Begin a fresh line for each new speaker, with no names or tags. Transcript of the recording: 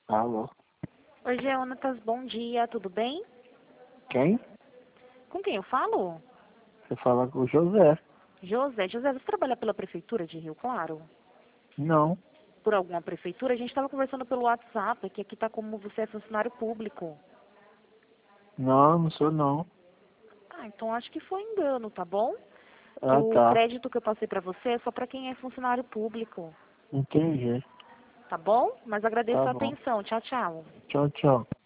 Alô?
Oi, Jonatas, bom dia, tudo bem?
Quem?
Com quem eu falo?
Você fala com o José.
José, você trabalha pela Prefeitura de Rio Claro?
Não.
Por alguma prefeitura? A gente estava conversando pelo WhatsApp, que aqui está como você é funcionário público.
Não, não sou não.
Ah, então acho que foi engano, tá bom?
Ah,
O
tá.
crédito que eu passei para você é só para quem é funcionário público,
Entendi.
tá bom? Mas agradeço
Tá
a
bom.
atenção. Tchau, tchau.
Tchau, tchau.